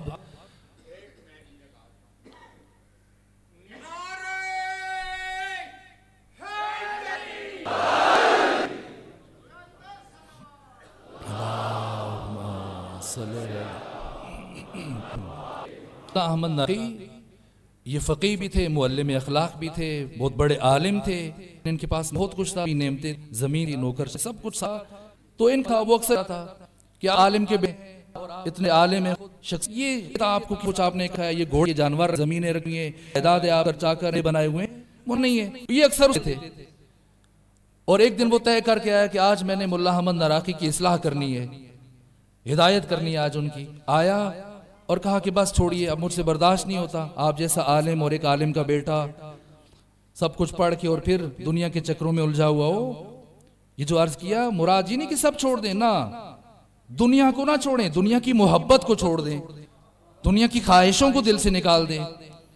احمد نراقی یہ فقیہ بھی تھے، معلم اخلاق بھی تھے، بہت بڑے عالم تھے، ان کے پاس بہت کچھ تھا، نعمتیں، زمین، نوکر، سب کچھ تھا۔ تو ان کا وہ اکثر تھا کہ عالم کے اتنے عالم ہیں شخص، یہ آپ کو کچھ آپ نے کہا ہے، یہ گھوڑے جانور زمینیں رکھی ہیں، اعداد آپ کر چاکر بنائے ہوئے ہیں، وہ نہیں ہے، یہ اکثر تھے۔ اور ایک دن وہ طے کر کے آیا کہ آج میں نے ملا احمد نراقی کی اصلاح کرنی ہے، ہدایت کرنی ہے آج ان کی۔ آیا اور کہا کہ بس چھوڑیے، اب مجھ سے برداشت نہیں ہوتا، آپ جیسا عالم اور ایک عالم کا بیٹا سب کچھ پڑھ کے اور پھر دنیا کے چکروں میں الجھا ہوا ہو۔ یہ جو عرض کیا، مراد یہ نہیں کہ سب چھوڑ دیں، نہ، دنیا کو نہ چھوڑیں، دنیا کی محبت کو چھوڑ دیں، دنیا کی خواہشوں کو دل سے نکال دیں۔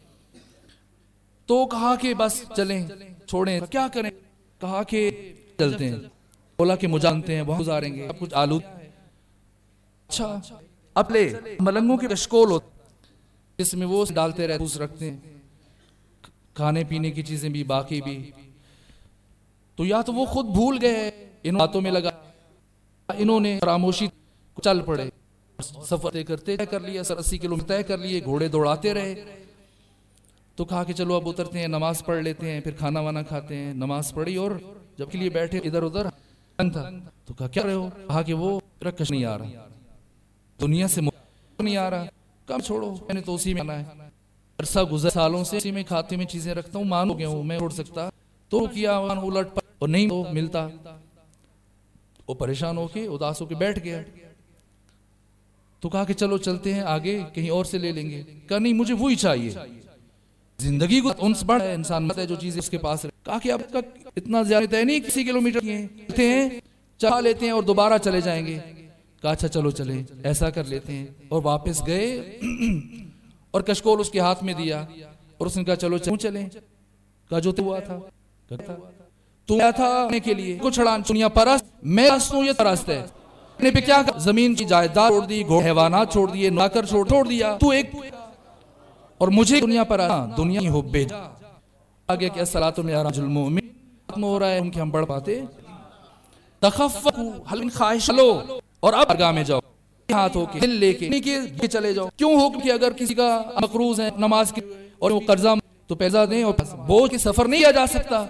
تو کہا کہ بس چلیں، چھوڑیں، کیا کریں؟ کہا کہ چلتے ہیں، بولا کہ مجانتے ہیں، وہاں گزاریں گے، اب کچھ آلود۔ اچھا، اپنے ملنگوں کے کشکول ہوتے، اس میں وہ ڈالتے رہتے، پوس رکھتے ہیں، کھانے پینے کی چیزیں بھی، باقی بھی۔ تو یا تو وہ خود بھول گئے، ان باتوں میں لگا، انہوں نے خاموشی چل پڑے، سفر طے کرتے کر لیا، 80 کلومیٹر طے کر لیے، گھوڑے دوڑاتے رہے۔ تو کہا کہ چلو اب اترتے ہیں، نماز پڑھ لیتے ہیں، پھر کھانا وانا کھاتے ہیں۔ نماز پڑھی اور جب کے لیے بیٹھے، ادھر ادھر تھا، تو کہا کیا رہے ہو؟ کہا کہ وہ رکش نہیں آ رہا، دنیا سے نہیں آ رہا۔ کم چھوڑو، میں نے تو اسی میں آنا ہے، عرصہ گزر سالوں سے اسی میں کھاتے میں چیزیں رکھتا ہوں، مان ہو گیا ہوں، میں چھوڑ سکتا تو کیا الٹ پر اور نہیں تو ملتا، وہ پریشان ہو کے اداس ہو کے بیٹھ گیا۔ تو کہا کہ چلو چلتے ہیں آگے کہیں اور سے لے لیں گے، کہا نہیں مجھے وہی چاہیے، زندگی کو انس بڑھ ہے، انسان مت ہے جو چیز اس کے پاس رہے۔ کہا کہ اب تک اتنا زیادہ طے نہیں کسی کلومیٹر کی ہیں، چلا لیتے ہیں اور دوبارہ چلے جائیں گے۔ کہا اچھا چلو چلیں ایسا کر لیتے ہیں، اور واپس گئے اور کشکول اس کے ہاتھ میں دیا اور اس نے کہا چلو چلیں۔ کہا جو ہوا تھا تو آیا تھا آنے کے لیے کو چھڑان دنیا پرست، میں پرست ہوں یہ پرست ہے، نے پہ کیا زمین کی جائیداد چھوڑ دی، حیوانات چھوڑ دیے، نوکر چھوڑ دیا، تو ایک اور مجھے دنیا پر دنیا ہی ہو بے آگے کیا صلاۃ معراج المومن ختم ہو رہا ہے، ان کے ہم بڑھ پاتے تخفقوا حل خواہش لو اور اب درگاہ میں جاؤ، ہاتھ ہو کے دل لے کے چلے جاؤ۔ کیوں ہو کہ اگر کسی کا مقروض ہے نماز کی اور وہ قرضہ تو پیسہ دیں، اور بوجھ کے سفر نہیں کیا جا سکتا۔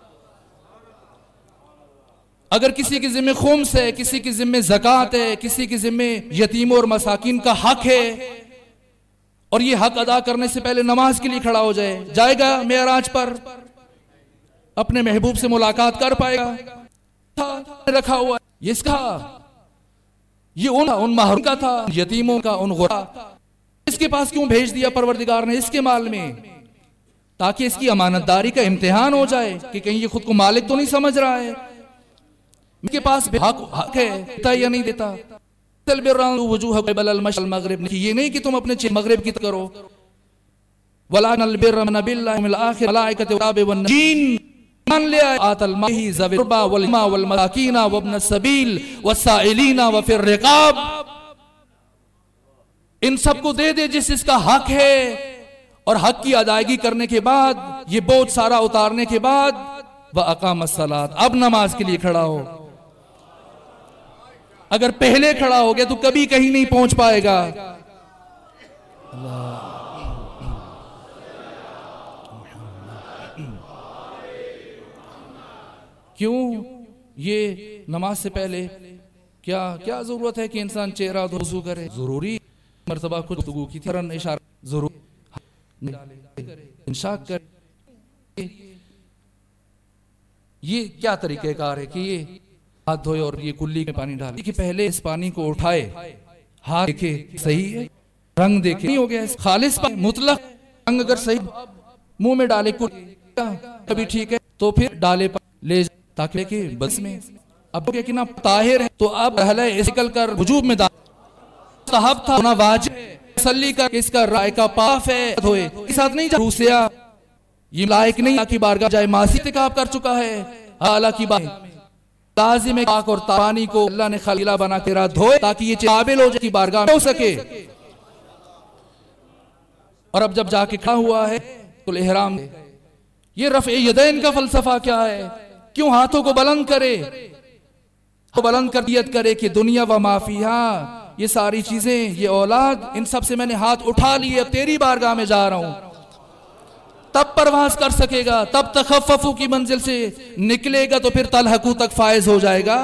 اگر کسی کے ذمہ خمس ہے، کسی کے ذمہ زکوٰۃ ہے، کسی کے ذمہ یتیموں اور مساکین کا حق ہے، اور یہ حق ادا کرنے سے پہلے نماز کے لیے کھڑا ہو جائے گا معراج پر، اپنے محبوب سے ملاقات کر پائے گا۔ رکھا ہوا یہ اس کا، یہ ان محروم کا تھا، یتیموں کا، ان غربا، اس کے پاس کیوں بھیج دیا پروردگار نے اس کے مال میں؟ تاکہ اس کی امانت داری کا امتحان ہو جائے کہ کہیں یہ خود کو مالک تو نہیں سمجھ رہا ہے، ان کے پاس حق ہے، دیتا یا نہیں دیتا۔ وجوہ قبل المشرق المغرب، یہ نہیں کہ تم اپنے مغرب کی کرو، ولکن البر من بالله واليوم الاخر والملائکۃ والکتاب والنبیین، مان لے آت المال ذوی القربى واليتامى والمساکین وابن السبیل والسائلین وفی الرقاب، ان سب کو دے جس کا حق ہے، اور حق کی ادائیگی کرنے کے بعد، یہ بوجھ سارا اتارنے کے بعد، وَأَقَامَ الصَّلَاةَ، اب نماز کے لیے کھڑا ہو۔ اگر پہلے کھڑا ہو گیا تو کبھی کہیں نہیں پہنچ پائے گا۔ کیوں یہ نماز سے پہلے کیا ضرورت ہے کہ انسان چہرہ وضو کرے؟ ضروری مرتبہ کچھ گفتگو کی تھی، اشارہ ضرور انشاء کر، یہ کیا طریقہ کار ہے کہ یہ ہاتھ دھوئے اور یہ کلی میں پانی ڈالے کہ پہلے اس پانی کو اٹھائے، ہاتھ دیکھے صحیح ہے، رنگ دیکھے نہیں ہو گیا خالص مطلق رنگ، اگر صحیح منہ میں ڈالے کبھی ٹھیک ہے تو پھر ڈالے لے تاکہ کہ بس میں اب کیا کہ نا طاہر ہے تو اب رہلے نکل کر وجوب میں ڈال، صاحب تھا ہونا واجب، تسلی کر اس کا رائے کا پاف ہے، دھوئے اس ساتھ نہیں روسیا، یہ لائق نہیں کی بارگاہ جائے، معاصی ارتکاب کر چکا ہے، اعلیٰ کی بات لازم ہے پاک اور پانی کو اللہ نے خلیلہ بنا کے رہا دھوئے تاکہ یہ قابل ہو جائے کی بارگاہ میں ہو سکے۔ اور اب جب جا کے کھڑا ہوا ہے تو الاحرام، یہ رفع یدین کا فلسفہ کیا ہے؟ کیوں ہاتھوں کو بلند کرے، بلند کر دیت کرے کہ دنیا و ما فیہا، یہ ساری چیزیں، یہ اولاد، ان سب سے میں نے ہاتھ اٹھا لیے، اب تیری بارگاہ میں جا رہا ہوں، تب پرواز کر سکے گا، تب تخففو کی منزل سے نکلے گا تو پھر تلحقو تک فائز ہو جائے گا۔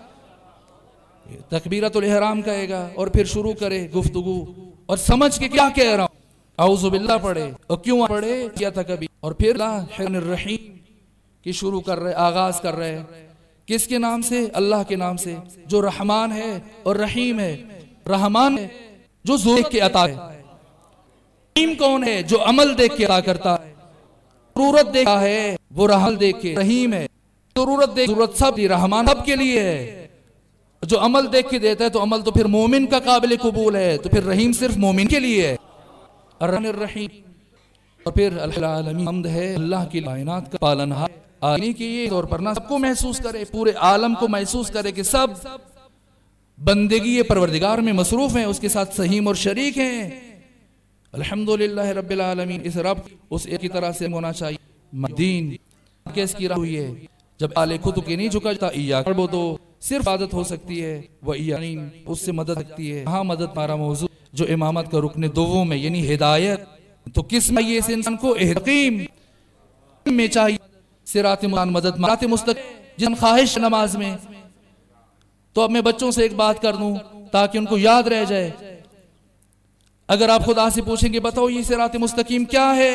تکبیرۃ الاحرام کہے گا اور پھر شروع کرے گفتگو اور سمجھ کے کیا کہہ رہا ہوں، اعوذ باللہ پڑھے، اور کیوں پڑھے کیا تھا کبھی، اور پھر الرحمن الرحیم کی شروع کر رہے، آغاز کر رہے، کس کے نام سے؟ اللہ کے نام سے، جو رحمان ہے اور رحیم ہے۔ رحمان ہے جو زور کے عطا ہے، رحیم کون ہے؟ جو عمل دیکھ کے عطا کرتا ہے، ضرورت دیکھا ہے وہ رحم دیکھ کے رحیم ہے، ضرورت سب دی، رحمان سب کے لیے ہے، جو عمل دیکھ کے دیتا ہے تو عمل تو پھر مومن کا قابل قبول ہے، تو پھر رحیم صرف مومن کے لیے ہے، الرحمن الرحیم۔ اور پھر العالمین، حمد ہے اللہ کی کائنات کا پالنہار، آنے کی یہ طور پر نہ سب کو محسوس کرے، پورے عالم کو محسوس کرے کہ سب بندگی پروردگار میں مصروف ہیں، اس کے ساتھ سہیم اور شریک ہیں۔ الحمدللہ رب العالمین، اس رب اس ایک کی طرح سے ہونا چاہیے۔ دین کیس کی راہ ہوئی ہے، جب آلے خود کے نہیں جھکا جاتا، ایاک نعبدو صرف عادت ہو سکتی ہے، وہ ایاک اس سے مدد سکتی ہے۔ ہاں مدد ہمارا موضوع جو امامت کا رکن دوم میں یعنی ہدایت، تو کس میں یہ اس انسان کو احتقیم میں چاہیے، صراط مدد مرات مستقیم، جن خواہش نماز میں۔ تو اب میں بچوں سے ایک بات کر دوں تاکہ ان کو یاد رہ جائے، اگر آپ خدا سے پوچھیں گے بتاؤ یہ صراط مستقیم کیا ہے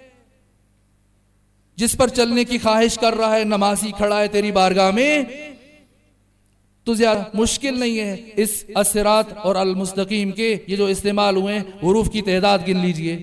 جس پر چلنے کی خواہش کر رہا ہے نمازی کھڑا ہے تیری بارگاہ میں، تو زیادہ مشکل نہیں ہے. اس الصراط اور المستقیم کے یہ جو استعمال ہوئے ہیں حروف کی تعداد گن لیجئے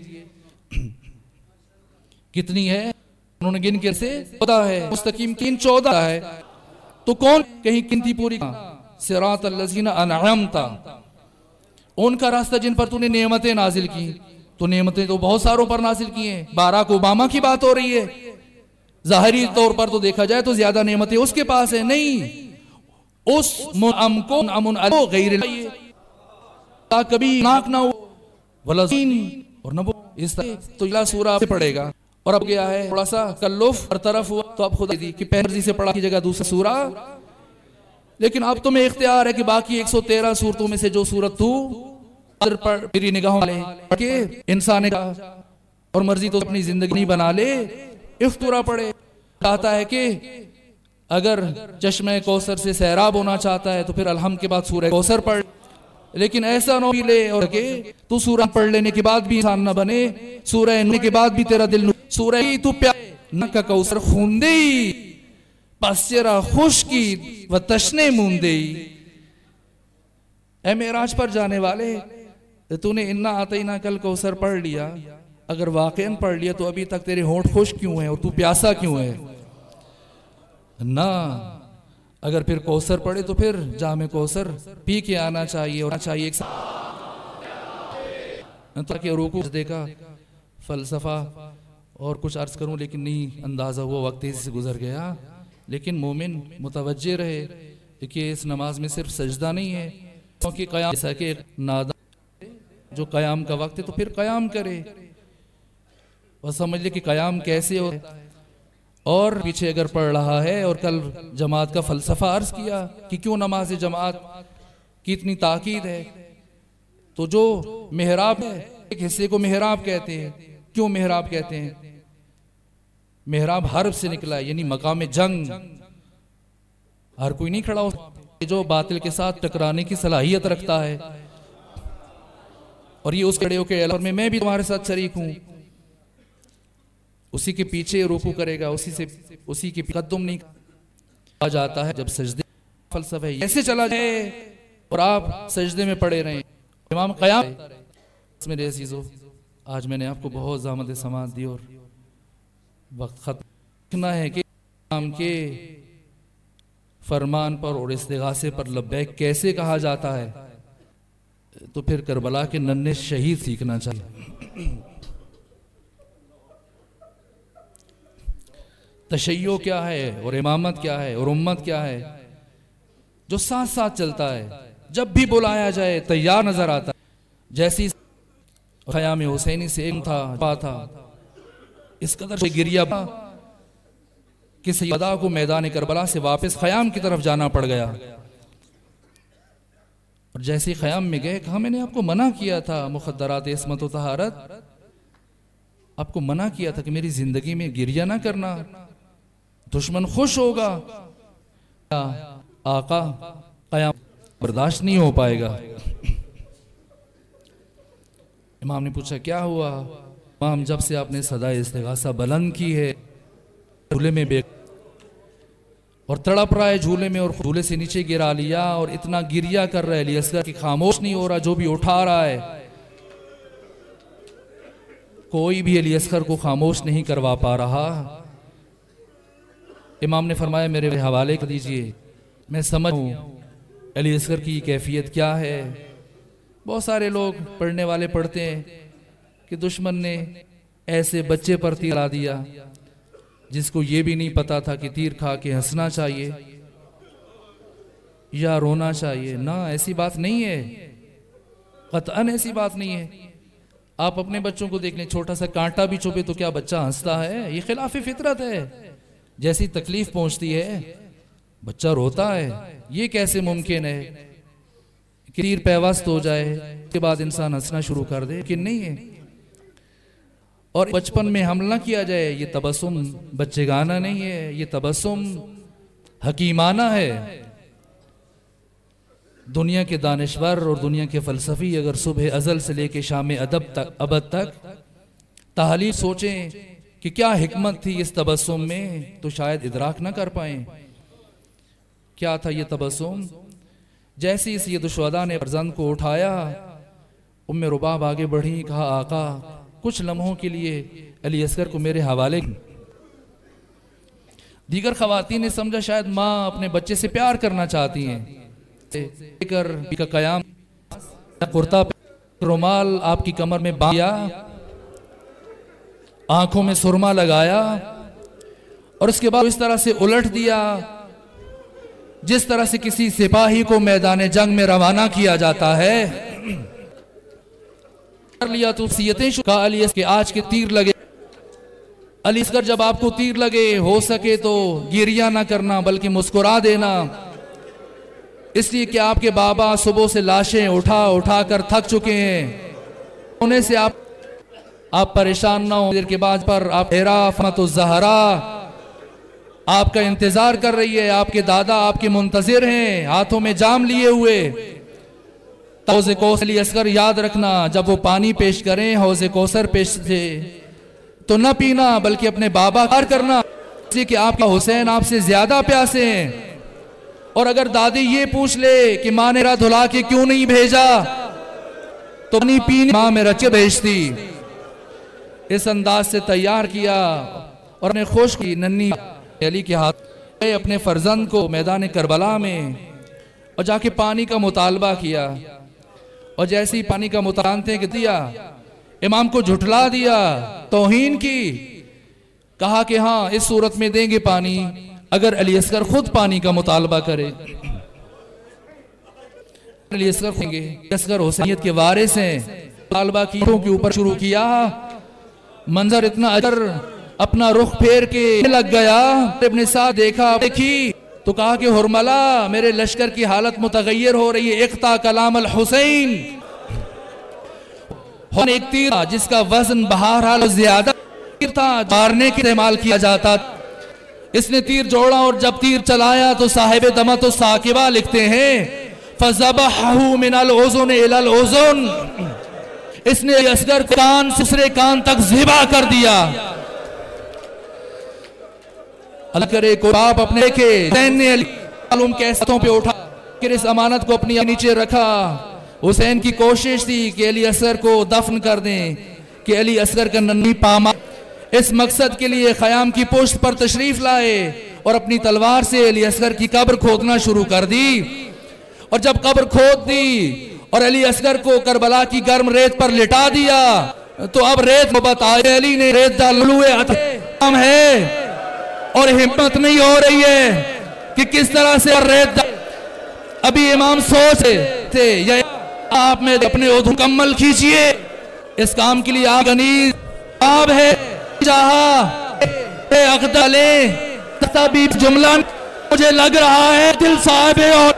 کتنی ہے. انہوں نے گن کے سے 14 ہے، مستقیم 14 ہے. تو کون کہیں گنتی پوری صراط الذین انعمت، ان کا راستہ جن پر تو نے نعمتیں نازل کی. تو نعمتیں تو بہت ساروں پر نازل کی ہیں. باراک اوباما کی بات ہو رہی ہے، ظاہری طور پر تو دیکھا جائے تو زیادہ نعمتیں اس کے پاس ہیں. نہیں، اس منعم کو منعم علیہ غیر اللہ کبھی ناک نہ ہو ولزین اور نبو اس طرح. تو یہ سورہ سے پڑھے گا. اور اب گیا ہے تھوڑا سا کلف ہر طرف ہوا تو اب خدا دی کہ پہلی سے پڑھا کی جگہ دوسرا سورہ. لیکن اب تمہیں اختیار ہے کہ باقی 113 سورتوں میں سے جو سورت تو پر میری نگاہوں والے پڑھ کے انسان کا اور مرضی تو اپنی زندگی نہیں بنا لے افترا پڑے. چاہتا ہے کہ اگر چشمہ کوثر سے سیراب ہونا چاہتا ہے تو پھر الحمد کے بعد سورہ کوثر پڑھ. لیکن ایسا نہ لے اور کہ تو سورہ پڑھ لینے کے بعد بھی انسان نہ بنے، سورہ نو کے بعد بھی تیرا دل سورہ تو پیار نہ کا کوثر خوندے ہی پس چرا خشکی و تشنے موندے ہی. اے معراج پر جانے والے، تو نے انا آتینا کل کوثر پڑھ لیا، اگر واقعاً پڑھ لیا تو ابھی تک تیرے ہونٹ خشک کیوں ہیں اور تو پیاسا کیوں ہے؟ نہ، اگر پھر کوثر پڑے تو پھر جام کوثر پی کے آنا چاہیے اور چاہیے ایک تاکہ رکوع دیکھا فلسفہ اور کچھ عرض کروں لیکن نہیں اندازہ ہوا، وقت تیزی سے گزر گیا. لیکن مومن متوجہ رہے کہ اس نماز میں صرف سجدہ نہیں ہے، کیونکہ قیام ایسا کہ نادان جو قیام کا وقت ہے تو پھر قیام کرے اور سمجھ لے کہ قیام کیسے ہو. اور پیچھے اگر پڑھ رہا ہے اور کل جماعت کا فلسفہ عرض کیا کہ کیوں نماز جماعت کی اتنی تاکید ہے، تو جو محراب ہے ایک حصے کو محراب کہتے ہیں. کیوں محراب کہتے ہیں؟ محراب حرب سے نکلا ہے، یعنی مقام جنگ. ہر کوئی نہیں کھڑا ہو جو باطل کے ساتھ ٹکرانے کی صلاحیت رکھتا ہے. اور یہ اس کھڑے ہو کے اعلان میں بھی تمہارے ساتھ شریک ہوں، اسی کے پیچھے رکوع کرے گا، اسی کے قدم نہیں آ جاتا ہے. جب سجدے فلسفہ ہے ایسے چلا جائے اور آپ سجدے میں پڑے رہیں. امام قیام میرے عزیزو، آج میں نے آپ کو بہت زحمت سماعت دی اور وقت ختم ہے کہ امام کے فرمان پر اور استغاثے پر لبیک کیسے کہا جاتا ہے، تو پھر کربلا کے ننھے شہید سیکھنا چاہیے. تشیع کیا ہے اور امامت کیا ہے اور امت کیا ہے، جو ساتھ ساتھ چلتا ہے، جب بھی بلایا جائے تیار نظر آتا ہے. جیسی خیام حسینی سے ایک تھا اس قدر سے گریا کہ سیدہ کو میدان کربلا سے واپس خیام کی طرف جانا پڑ گیا. اور جیسے خیام میں گئے کہا میں نے آپ کو منع کیا تھا مخدرات عصمت و طہارت، آپ کو منع کیا تھا کہ میری زندگی میں گریہ نہ کرنا، دشمن خوش ہوگا. آقا قیام برداشت نہیں ہو پائے گا. امام نے پوچھا کیا ہوا؟ امام جب سے آپ نے صدائے استغاثہ بلند کی ہے جھولے میں اور تڑپ رہا ہے جھولے میں اور جھولے سے نیچے گرا لیا اور اتنا گریہ کر رہا ہے علی اصغر کہ خاموش نہیں ہو رہا، جو بھی اٹھا رہا ہے کوئی بھی علی اصغر کو خاموش نہیں کروا پا رہا. امام نے فرمایا میرے حوالے کر دیجئے، میں سمجھ ہوں علی اصغر کی کیفیت کیا ہے. بہت سارے لوگ پڑھنے والے پڑھتے ہیں کہ دشمن نے ایسے بچے پر تیر لا دیا جس کو یہ بھی نہیں پتا تھا کہ تیر کھا کے ہنسنا چاہیے یا رونا چاہیے. نہ، ایسی بات نہیں ہے، قطعاً ایسی بات نہیں ہے. آپ اپنے بچوں کو دیکھ لیں، چھوٹا سا کانٹا بھی چبھے تو کیا بچہ ہنستا ہے؟ یہ خلاف فطرت ہے. جیسی تکلیف پہنچتی ہے بچہ روتا ہے. یہ کیسے ممکن ہے کہ تیر پیوست ہو جائے اس کے بعد انسان ہنسنا شروع کر دے؟ کہ نہیں ہے. اور بچپن میں حمل نہ کیا جائے، یہ تبسم بچے گانا نہیں ہے، یہ تبسم حکیمانہ ہے. دنیا کے دانشور اور دنیا کے فلسفی اگر صبح ازل سے لے کے شام ابد تک تحلیل سوچیں کہ کیا حکمت تھی اس تبسم میں، تو شاید ادراک نہ کر پائیں کیا تھا یہ تبسم۔ جیسے ہی سید الشہداء نے فرزند کو اٹھایا، ام رباب آگے بڑھی، کہا آقا کچھ لمحوں کے لیے علی اصغر کو میرے حوالے۔ دیگر خواتین نے سمجھا شاید ماں اپنے بچے سے پیار کرنا چاہتی ہیں، کا قیام کرتا رومال آپ کی کمر میں باندھا، آنکھوں میں سرما لگایا اور اس کے بعد اس طرح سے الٹ دیا جس طرح سے کسی سپاہی کو میدان جنگ میں روانہ کیا جاتا ہے۔ کر لیا تو وصیتیں کہا علی اصغر کے آج کے تیر لگے، علی اصغر جب آپ کو تیر لگے ہو سکے تو گریہ نہ کرنا بلکہ مسکرا دینا، اس لیے کہ آپ کے بابا صبح سے لاشیں اٹھا اٹھا کر تھک چکے ہیں، ہونے سے آپ پریشان نہ ہو، دیر کے بعد پر آپ فاطمہ الزہرا آپ کا انتظار کر رہی ہے، آپ کے دادا آپ کے منتظر ہیں ہاتھوں میں جام لیے ہوئے۔ حوض کوثر علی اصغر یاد رکھنا جب وہ پانی پیش کریں، حوض کوثر پیش سے تو نہ پینا بلکہ اپنے بابا کار کرنا، اس لیے کہ آپ کا حسین آپ سے زیادہ پیاسے ہیں۔ اور اگر دادی یہ پوچھ لے کہ ماں نے میرا دھلا کے کیوں نہیں بھیجا تو پانی پینے ماں میرا چے بھیجتی۔ اس انداز سے تیار کیا اور انہیں خوش کی ننی علی کے ہاتھ اپنے فرزند کو میدان کربلا میں، اور جا کے پانی کا مطالبہ کیا، اور جیسے ہی پانی کا مطالبہ دیا امام کو جھٹلا دیا، توہین کی، کہا کہ ہاں اس صورت میں دیں گے پانی اگر علی اصغر خود پانی کا مطالبہ کرے۔ علی اصغر خود گے، اصغر حسینیت کے وارث ہیں، مطالبہ کی کے اوپر شروع کیا، منظر اتنا اجر اپنا رخ پھیر کے لگ گیا، اپنے ساتھ دیکھی تو کہا کہ ہرملا میرے لشکر کی حالت متغیر ہو رہی ہے، اقطع کلام الحسین، ایک تیر جس کا وزن بہرحال زیادہ تھا مارنے کے استعمال کیا جاتا، اس نے تیر جوڑا اور جب تیر چلایا تو صاحب دمت و ثاقبہ لکھتے ہیں فَذَبَحَهُ مِنَ الْأُذُنِ إِلَى الْأُذُنِ، اس نے اصغر کان سے دوسرے کان تک ذبح کر دیا۔ اللہ کرے کوئی باپ اپنے دیکھے حسین نے علی معلوم کے ہاتھوں پہ اٹھا پھر اس امانت کو اپنی نیچے رکھا۔ حسین کی کوشش تھی کہ علی اصغر کو دفن کر دیں، کہ علی اصغر کا ننھی پاما اس مقصد کے لیے خیام کی پشت پر تشریف لائے اور اپنی تلوار سے علی اصغر کی قبر کھودنا شروع کر دی، اور جب قبر کھود دی اور علی اصغر کو کربلا کی گرم ریت پر لٹا دیا تو اب ریت محبت آئے، علی نے ریت ڈالوے عطام ہے اور ہمت نہیں ہو رہی ہے کہ کس طرح سے ریت ابھی امام سوچ تھے یا آپ میں اپنے عہد مکمل کیجئے، اس کام کے لیے آپ غنی آپ ہے چاہا اقدالے تبھی جملہ مجھے لگ رہا ہے دل صاحب اور